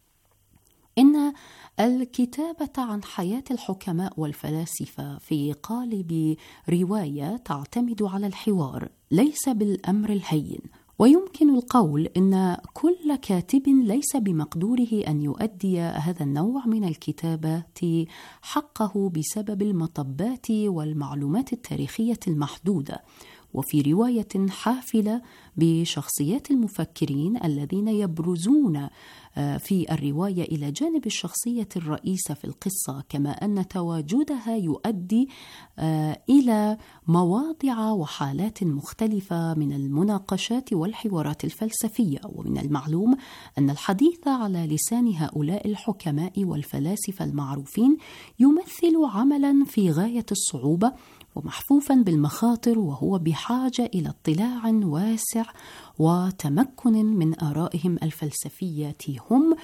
إن الكتابة عن حياة الحكماء والفلاسفة في قالب رواية تعتمد على الحوار ليس بالأمر الهين، ويمكن القول إن كل كاتب ليس بمقدوره أن يؤدي هذا النوع من الكتابة حقه بسبب المطبات والمعلومات التاريخية المحدودة. وفي رواية حافلة بشخصيات المفكرين الذين يبرزون في الرواية إلى جانب الشخصية الرئيسة في القصة، كما أن تواجدها يؤدي إلى مواضع وحالات مختلفة من المناقشات والحوارات الفلسفية. ومن المعلوم أن الحديث على لسان هؤلاء الحكماء والفلاسفة المعروفين يمثل عملا في غاية الصعوبة ومحفوفا بالمخاطر، وهو بحاجة إلى اطلاع واسع وتمكن من آرائهم الفلسفية هم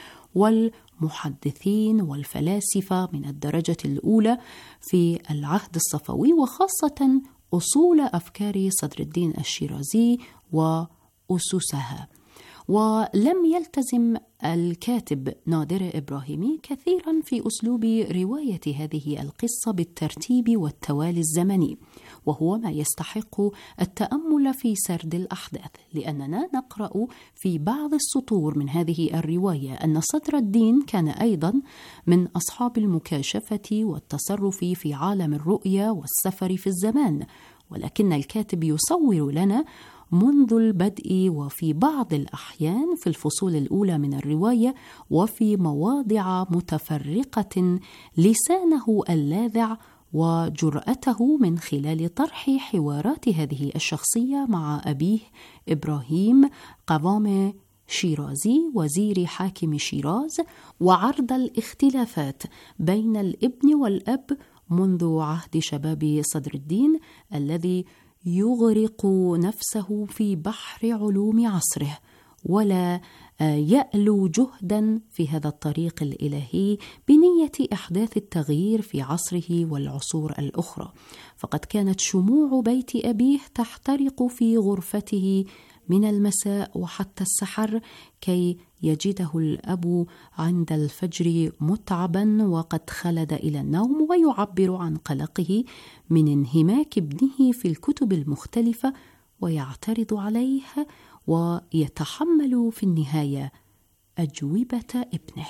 والمحدثين والفلاسفة من الدرجة الأولى في العهد الصفوي، وخاصة أصول أفكار صدر الدين الشيرازي وأسسها.
ولم يلتزم الكاتب نادر إبراهيمي كثيرا في أسلوب رواية هذه القصة بالترتيب والتوالي الزمني، وهو ما يستحق التأمل في سرد الأحداث، لأننا نقرأ في بعض السطور من هذه الرواية أن صدر الدين كان أيضا من أصحاب المكاشفة والتصرف في عالم الرؤيا والسفر في الزمان، ولكن الكاتب يصور لنا منذ البدء وفي بعض الأحيان في الفصول الأولى من الرواية وفي مواضع متفرقة لسانه اللاذع وجرأته من خلال طرح حوارات هذه الشخصية مع أبيه إبراهيم قوام شيرازي وزير حاكم شيراز، وعرض الاختلافات بين الابن والأب منذ عهد شباب صدر الدين الذي يغرق نفسه في بحر علوم عصره ولا يألو جهدا في هذا الطريق الإلهي بنية إحداث التغيير في عصره والعصور الأخرى. فقد كانت شموع بيت أبيه تحترق في غرفته من المساء وحتى السحر كي يجده الأب عند الفجر متعبا وقد خلد إلى النوم، ويعبر عن قلقه من انهماك ابنه في الكتب المختلفة ويعترض عليه، ويتحمل في النهاية أجوبة ابنه.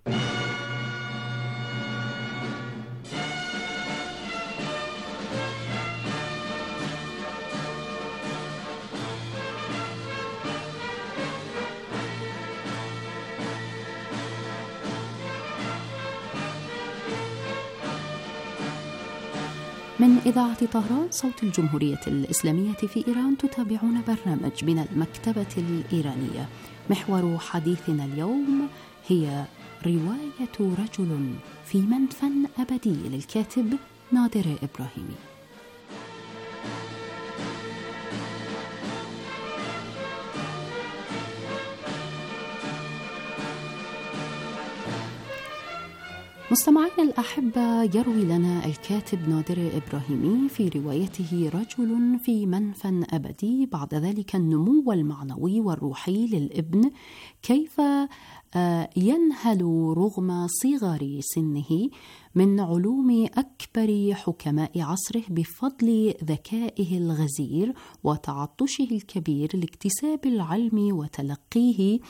من إذاعة طهران صوت الجمهورية الإسلامية في إيران تتابعون برنامج من المكتبة الإيرانية. محور حديثنا اليوم هي رواية رجل في منفى أبدي للكاتب نادر إبراهيمي. مستمعينا الأحبة، يروي لنا الكاتب نادر إبراهيمي في روايته رجل في منفى أبدي بعد ذلك النمو المعنوي والروحي للابن، كيف ينهل رغم صغر سنه من علوم أكبر حكماء عصره بفضل ذكائه الغزير وتعطشه الكبير لاكتساب العلم وتلقيه،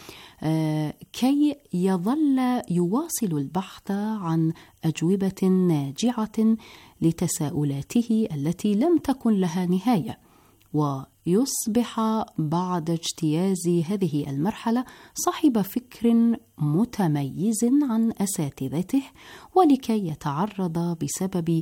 كي يظل يواصل البحث عن أجوبة ناجعة لتساؤلاته التي لم تكن لها نهاية، ويصبح بعد اجتياز هذه المرحلة صاحب فكر متميز عن أساتذته، ولكي يتعرض بسبب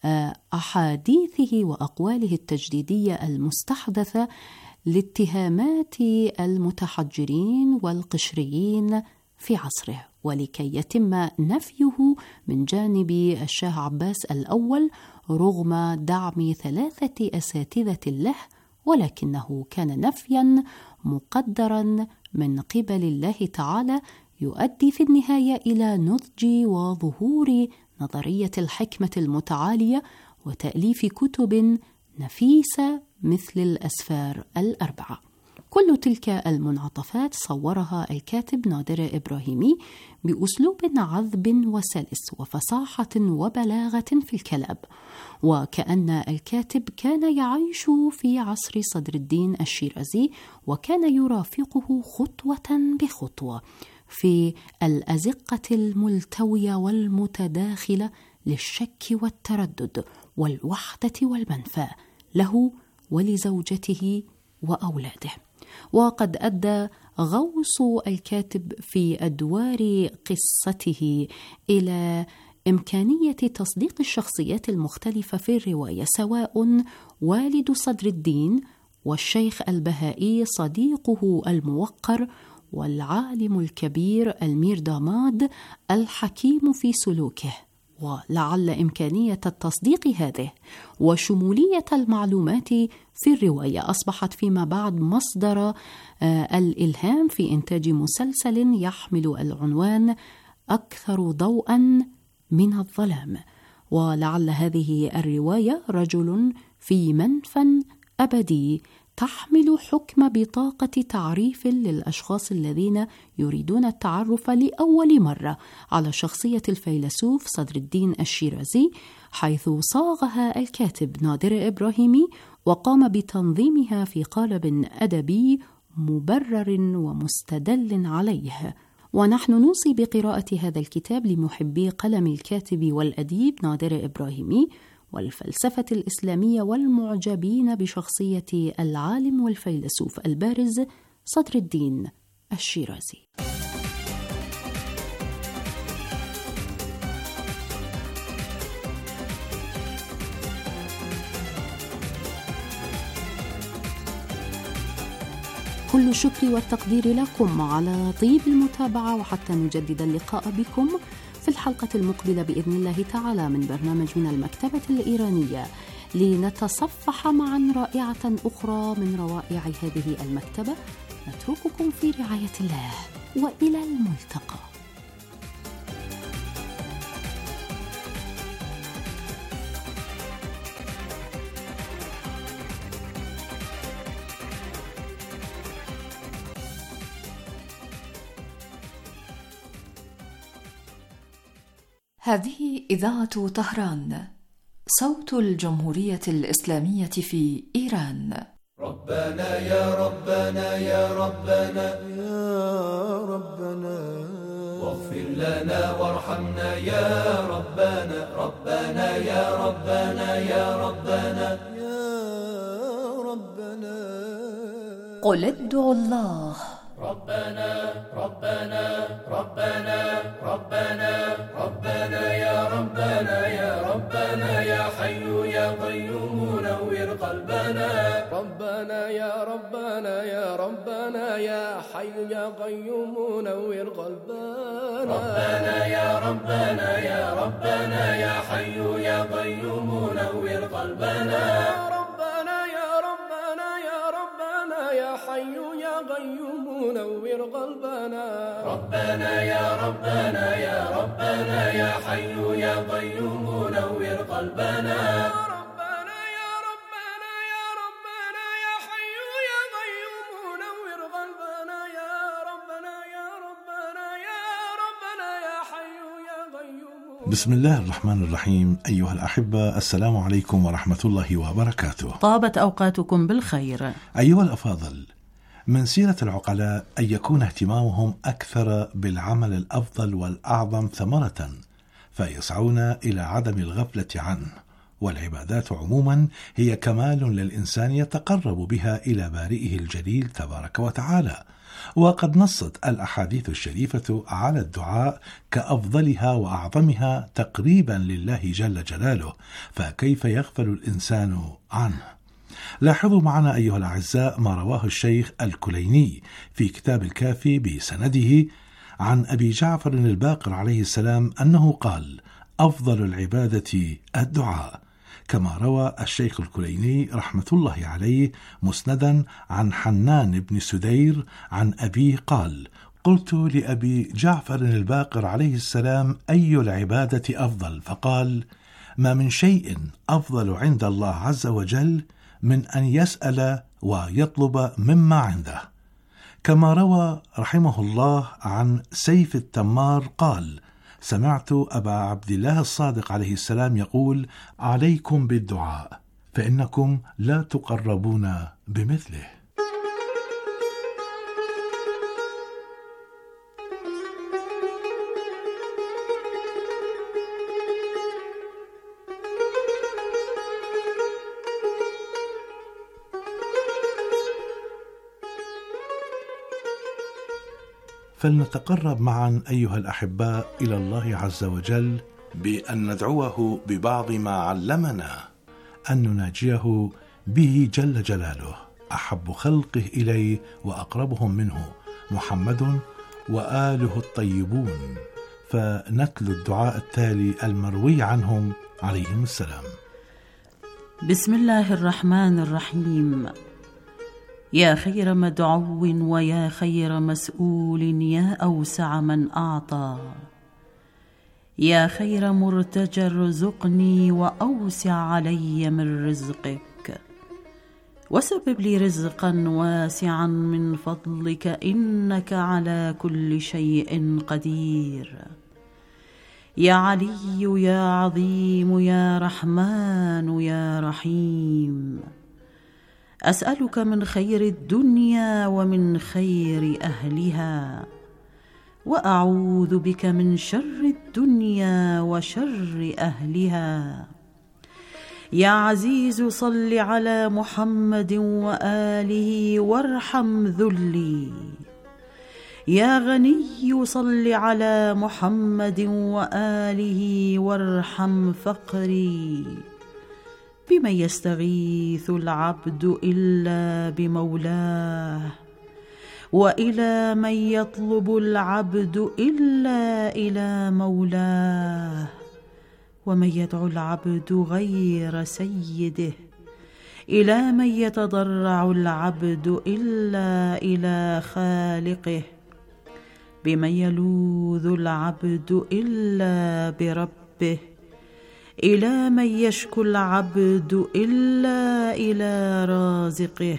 أحاديثه وأقواله التجديدية المستحدثة لاتهامات المتحجرين والقشريين في عصره، ولكي يتم نفيه من جانب الشاه عباس الأول رغم دعم ثلاثة أساتذة له، ولكنه كان نفيا مقدرا من قبل الله تعالى يؤدي في النهاية إلى نضج وظهور نظرية الحكمة المتعالية وتأليف كتب نفيسة مثل الأسفار الأربعة. كل تلك المنعطفات صورها الكاتب نادر إبراهيمي بأسلوب عذب وسلس وفصاحة وبلاغة في الكلام، وكأن الكاتب كان يعيش في عصر صدر الدين الشيرازي وكان يرافقه خطوة بخطوة في الأزقة الملتوية والمتداخلة للشك والتردد والوحدة والمنفى له ولزوجته وأولاده. وقد أدى غوص الكاتب في أدوار قصته إلى إمكانية تصديق الشخصيات المختلفة في الرواية، سواء والد صدر الدين والشيخ البهائي صديقه الموقر والعالم الكبير المير داماد الحكيم في سلوكه. ولعل إمكانية التصديق هذه وشمولية المعلومات في الرواية أصبحت فيما بعد مصدر الإلهام في إنتاج مسلسل يحمل العنوان أكثر ضوءا من الظلام. ولعل هذه الرواية رجل في منفى أبدي تحمل حكم بطاقة تعريف للأشخاص الذين يريدون التعرف لأول مرة على شخصية الفيلسوف صدر الدين الشيرازي، حيث صاغها الكاتب نادر إبراهيمي وقام بتنظيمها في قالب أدبي مبرر ومستدل عليه. ونحن نوصي بقراءة هذا الكتاب لمحبي قلم الكاتب والأديب نادر إبراهيمي والفلسفة الإسلامية والمعجبين بشخصية العالم والفيلسوف البارز صدر الدين الشيرازي. كل الشكر والتقدير لكم على طيب المتابعة، وحتى نجدد اللقاء بكم في الحلقة المقبلة بإذن الله تعالى من برنامج من المكتبة الإيرانية، لنتصفح معا رائعة أخرى من روائع هذه المكتبة. نترككم في رعاية الله، وإلى الملتقى.
هذه إذاعة طهران، صوت الجمهورية الإسلامية في إيران.
ربنا يا ربنا يا ربنا يا ربنا واغفر لنا وارحمنا يا ربنا ربنا يا ربنا يا ربنا يا ربنا.
قل ادعوا الله.
ربنا ربنا ربنا ربنا ربنا يا ربنا يا ربنا يا حي يا قيوم نور قلبنا. ربنا يا ربنا يا ربنا يا حي يا قيوم نور قلبنا. ربنا يا ربنا يا ربنا يا حي يا قيوم نور قلبنا. ربنا يا ربنا يا ربنا يا حي يا قيوم نور قلبنا. ربنا يا ربنا يا ربنا يا حي يا قيوم نور قلبنا. ربنا يا ربنا يا ربنا يا حي يا قيوم نور قلبنا. يا ربنا يا ربنا يا ربنا يا حي يا قيوم.
بسم الله الرحمن الرحيم. أيها الأحبة، السلام عليكم ورحمة الله وبركاته.
طابت أوقاتكم بالخير.
أيها الأفاضل، من سيرة العقلاء أن يكون اهتمامهم أكثر بالعمل الأفضل والأعظم ثمرة، فيسعون إلى عدم الغفلة عنه. والعبادات عموما هي كمال للإنسان يتقرب بها إلى بارئه الجليل تبارك وتعالى. وقد نصت الأحاديث الشريفة على الدعاء كأفضلها وأعظمها تقريبا لله جل جلاله، فكيف يغفل الإنسان عنه؟ لاحظوا معنا أيها الأعزاء ما رواه الشيخ الكليني في كتاب الكافي بسنده عن أبي جعفر الباقر عليه السلام أنه قال: أفضل العبادة الدعاء. كما روى الشيخ الكليني رحمة الله عليه مسندا عن حنان بن سدير عن أبيه قال: قلت لأبي جعفر الباقر عليه السلام: أي العبادة أفضل؟ فقال: ما من شيء أفضل عند الله عز وجل من أن يسأل ويطلب مما عنده. كما روى رحمه الله عن سيف التمار قال: سمعت أبا عبد الله الصادق عليه السلام يقول: عليكم بالدعاء فإنكم لا تقربون بمثله. فلنتقرب معا أيها الأحباء إلى الله عز وجل بأن ندعوه ببعض ما علمنا أن نناجيه به جل جلاله، أحب خلقه إليه وأقربهم منه محمد وآله الطيبون. فنتلو الدعاء التالي المروي عنهم عليهم السلام.
بسم الله الرحمن الرحيم. يا خير مدعو ويا خير مسؤول، يا أوسع من أعطى، يا خير مرتجى ارزقني وأوسع علي من رزقك، وسبب لي رزقا واسعا من فضلك إنك على كل شيء قدير. يا علي يا عظيم يا رحمن يا رحيم، أسألك من خير الدنيا ومن خير أهلها، وأعوذ بك من شر الدنيا وشر أهلها. يا عزيز صل على محمد وآله وارحم ذلي. يا غني صل على محمد وآله وارحم فقري. بمن يستغيث العبد إلا بمولاه، وإلى من يطلب العبد إلا إلى مولاه، ومن يدعو العبد غير سيده، إلى من يتضرع العبد إلا إلى خالقه، بمن يلوذ العبد إلا بربه، إلى من يشكو العبد إلا إلى رازقه.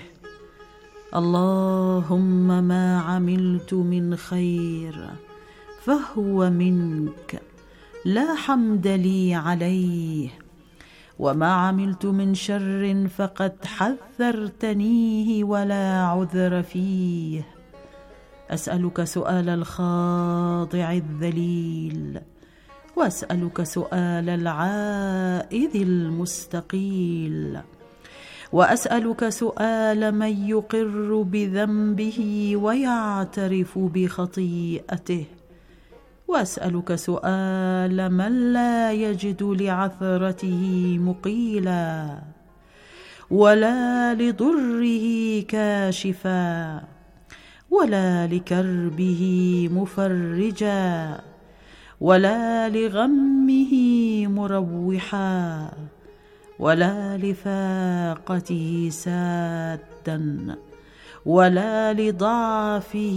اللهم ما عملت من خير فهو منك، لا حمد لي عليه، وما عملت من شر فقد حذرتنيه ولا عذر فيه. أسألك سؤال الخاضع الذليل، وأسألك سؤال العائذ المستقيل، وأسألك سؤال من يقر بذنبه ويعترف بخطيئته، وأسألك سؤال من لا يجد لعثرته مقيلا ولا لضره كاشفا ولا لكربه مفرجا ولا لغمه مروحا ولا لفاقته سادا ولا لضعفه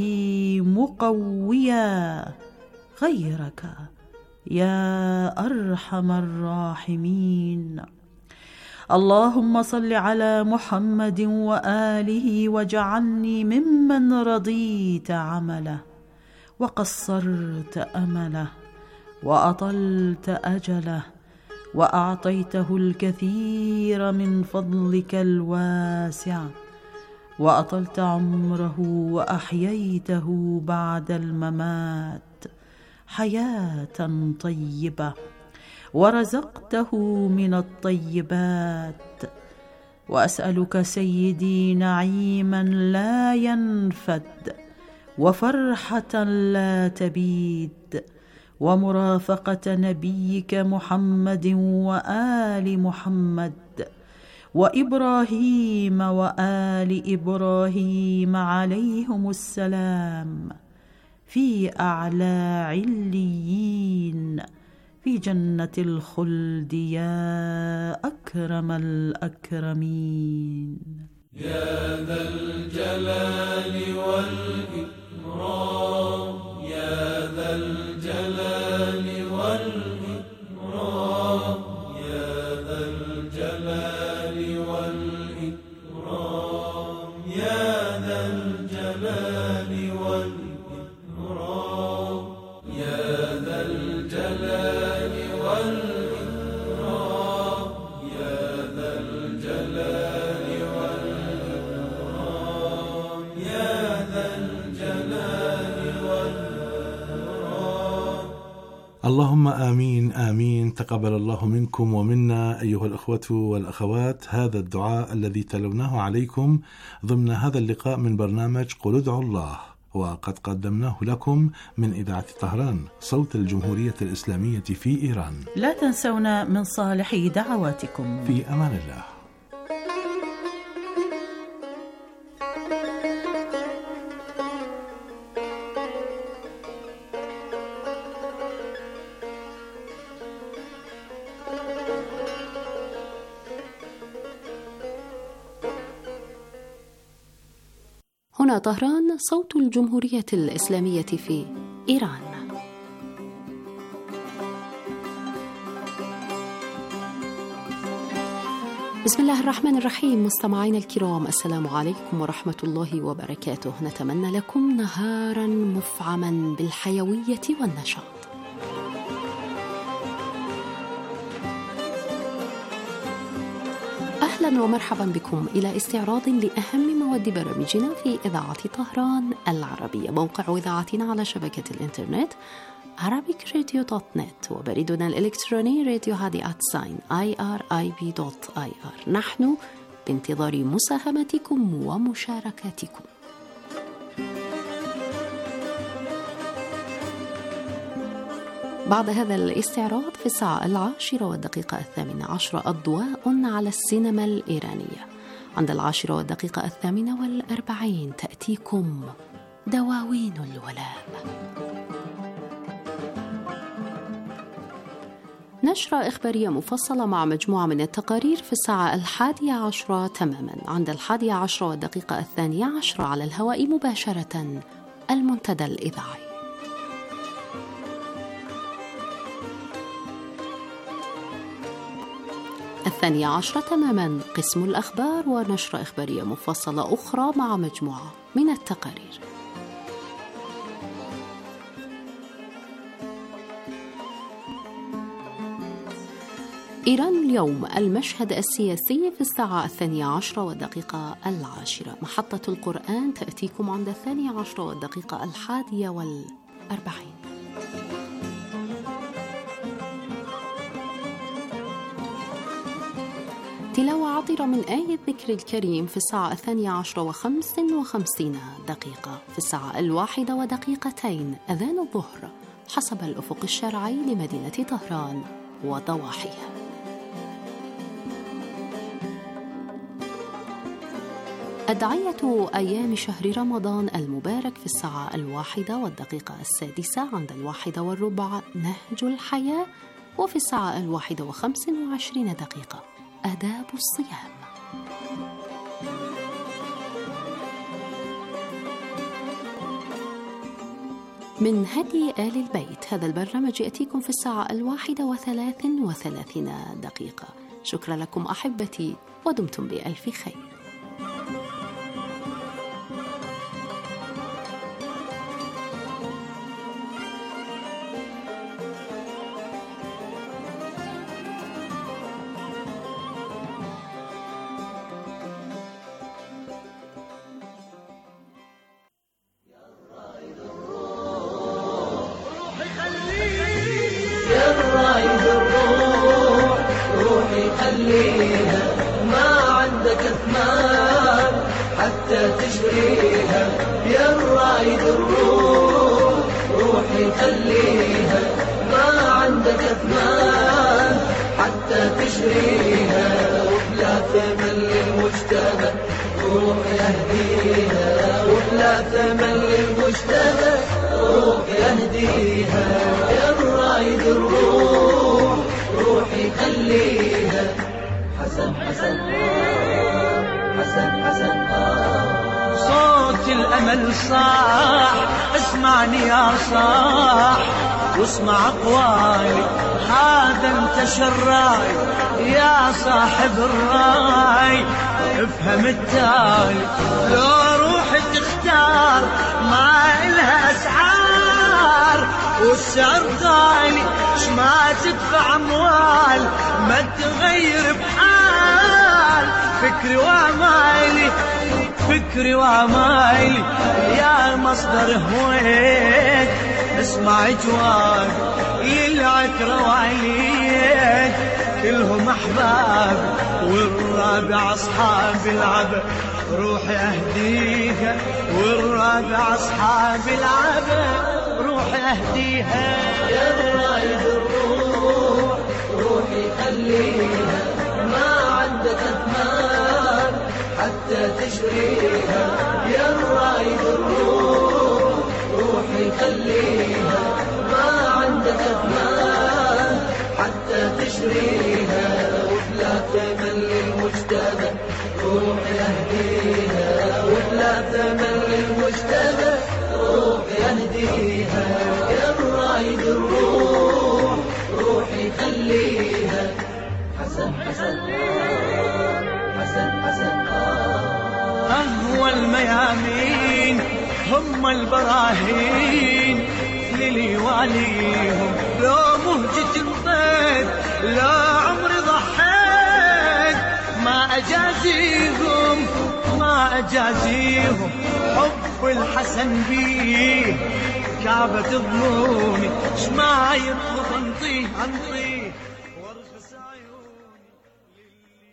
مقويا غيرك يا أرحم الراحمين. اللهم صل على محمد وآله واجعلني ممن رضيت عمله وقصرت أمله وأطلت أجله وأعطيته الكثير من فضلك الواسع، وأطلت عمره وأحييته بعد الممات حياة طيبة، ورزقته من الطيبات. وأسألك سيدي نعيما لا ينفد، وفرحة لا تبيد، ومرافقة نبيك محمد وآل محمد وإبراهيم وآل إبراهيم عليهم السلام في أعلى عليين في جنة الخلد يا أكرم الأكرمين.
يا ذا الجلال والإكرام، يا ذا الجلال والإكرام، يا ذا الجلال والإكرام، يا ذا الجلال والإكرام، يا ذا الجلال والإكرام، يا ذا الجلال والإكرام، يا ذا الجلال والإكرام.
اللهم آمين آمين. تقبل الله منكم ومنا أيها الأخوة والأخوات هذا الدعاء الذي تلوناه عليكم ضمن هذا اللقاء من برنامج قل ادعوا الله، وقد قدمناه لكم من إذاعة طهران صوت الجمهورية الإسلامية في إيران.
لا تنسونا من صالح دعواتكم.
في أمان الله.
هنا طهران صوت الجمهورية الإسلامية في إيران. بسم الله الرحمن الرحيم. مستمعينا الكرام، السلام عليكم ورحمة الله وبركاته. نتمنى لكم نهارا مفعما بالحيوية والنشاط. أهلا ومرحبا بكم إلى استعراض لأهم مواد برامجنا في إذاعة طهران العربية. موقع إذاعتنا على شبكة الإنترنت arabic radio dot net، وبريدنا الإلكتروني راديو هادي آت ساين آي آر آي بي دوت آي آر. نحن بانتظار مساهمتكم ومشاركاتكم. بعد هذا الاستعراض في الساعة العاشرة والدقيقة الثامنة عشرة أضواء على السينما الإيرانية. عند العاشرة والدقيقة الثامنة والأربعين تأتيكم دواوين الولاء. نشرة إخبارية مفصلة مع مجموعة من التقارير في الساعة الحادية عشرة تماما. عند الحادية عشرة والدقيقة الثانية عشرة على الهواء مباشرة المنتدى الإذاعي. الثانية عشرة تماما قسم الأخبار ونشرة إخبارية مفصلة أخرى مع مجموعة من التقارير. إيران اليوم، المشهد السياسي في الساعة الثانية عشرة والدقيقة العاشرة. محطة القرآن تأتيكم عند الثانية عشرة والدقيقة الحادية والأربعين. تلاوة عطرة من آية الذكر الكريم في الساعة الثانية عشرة وخمس وخمسين دقيقة. في الساعة الواحدة ودقيقتين أذان الظهر حسب الأفق الشرعي لمدينة طهران وضواحيها. أدعية أيام شهر رمضان المبارك في الساعة الواحدة والدقيقة السادسة. عند الواحدة والربع نهج الحياة. وفي الساعة الواحدة وخمس وعشرين دقيقة آداب الصيام. من هدي آل البيت، هذا البرنامج يأتيكم في الساعة الواحدة وثلاث وثلاثين دقيقة. شكرا لكم أحبتي، ودمتم بألف خير.
صوت الأمل صاح، اسمعني يا صاح واسمع أقوالي، هذا انتشر الراي يا صاحب الراي، افهم التالي. لو روح تختار ما إلها أسعار والسعر غالي، شما تدفع أموال ما تغير بحال. فكري وامالي فكري وامالي يا مصدر هويك، اسمع جواب العترة وعليك، كلهم أحباب والرابع أصحاب العبد، روحي أهديها والرابع أصحاب العبد، روحي أهديها.
يا رايد الروح روحي خليها، ما عندك أثمان حتى تشريها. يا رايد الروح روحي خليها، ما عندك أثمان حتى تشريها. وبلا ثمن للمجتمع روحي أهديها، وبلا ثمن للمجتمع روحي أهديها. يا رايد الروح روحي خليها. حسن حسن
الميامين هم البراهين للي واليهم، لو مهجة انطيت لا عمري ضحيت ما أجازيهم ما أجازيهم. حب الحسن بيه كعبة ظنوني شما يطلب انطيه انطيه